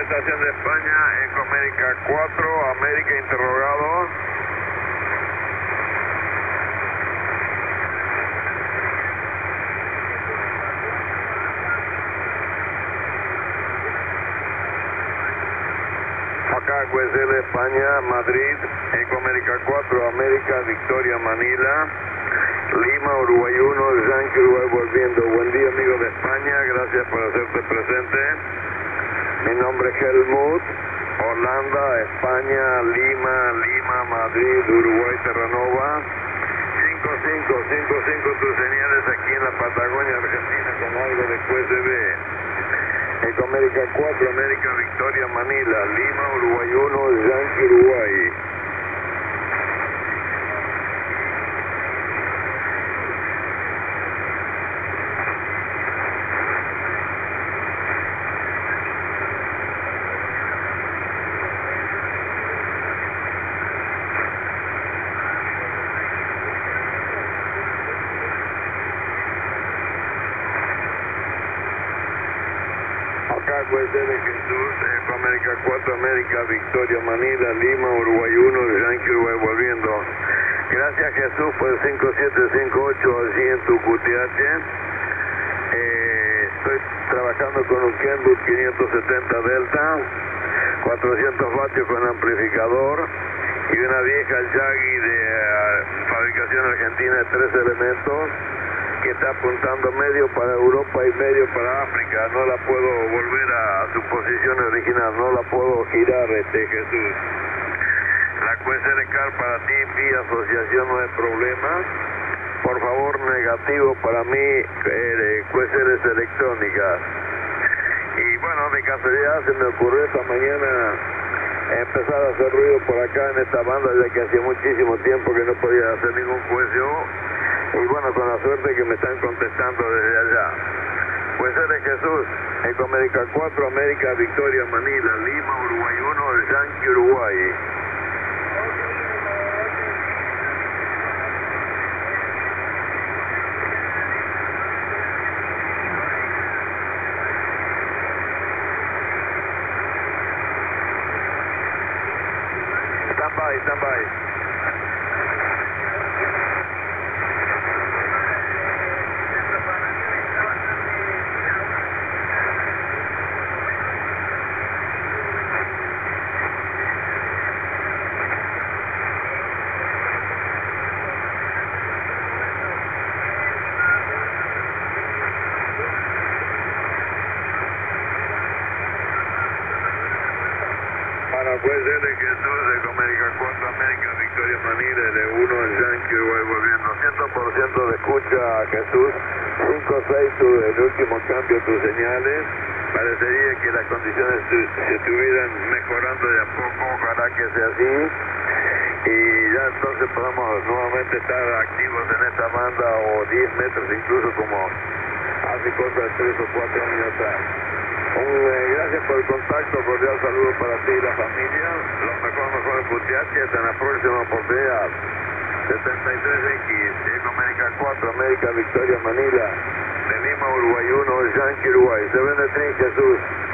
estación de España, Ecomérica 4, América interrogado. Acá QSL España, Madrid, Ecomérica 4, América, Victoria, Manila, Lima, Uruguay 1, Yankee, Uruguay volviendo. Buen día, amigo de España, gracias por hacerte presente. Mi nombre es Helmut, Holanda, España, Lima, Madrid, Uruguay, Terranova. 55 tus señales aquí en la Patagonia, Argentina, con algo de QSB. Ecomérica 4, América, Victoria, Manila, Lima, Uruguay 1, Yankee, Uruguay. Acá QSL Jesús, Ecomérica 4, América, Victoria, Manila, Lima, Uruguay 1, Yankee, Uruguay volviendo. Gracias Jesús por el 5758 allí en tu QTH. Estoy trabajando con un Kenwood 570 Delta, 400 vatios con amplificador y una vieja Yagi de fabricación argentina de 3 elementos que está apuntando medio para Europa y medio para África. No la puedo volver a su posición original, no la puedo girar, Jesús. La QSL Car para ti, vía asociación, no hay problema. Por favor, negativo para mí, QSLs electrónicas. Y bueno, de casualidad se me ocurrió esta mañana empezar a hacer ruido por acá en esta banda, ya que hacía muchísimo tiempo que no podía hacer ningún QSO. Y bueno, con la suerte que me están contestando desde allá. Pues eres Jesús, Ecomérica 4, América, Victoria, Manila, Lima, Uruguay 1, Yankee, Uruguay. Stand by. Pues de Jesús, Ecomérica 4, América, Victoria, Manila, L1, Yankee, Uruguay volviendo. 100% de escucha, Jesús. 5-6, el último cambio, tus señales. Parecería que las condiciones se estuvieran mejorando de a poco, ojalá que sea así. Y ya entonces podamos nuevamente estar activos en esta banda o 10 metros incluso como hace cosa de 3 o 4 años atrás. Gracias por el contacto, cordial saludo para ti y la familia. Lo mejor de QTH, hasta la próxima oportunidad. 73X, Ecomérica 4, América, Victoria, Manila, de Lima, Uruguay 1, Yankee, Uruguay. Se vende el tren, Jesús.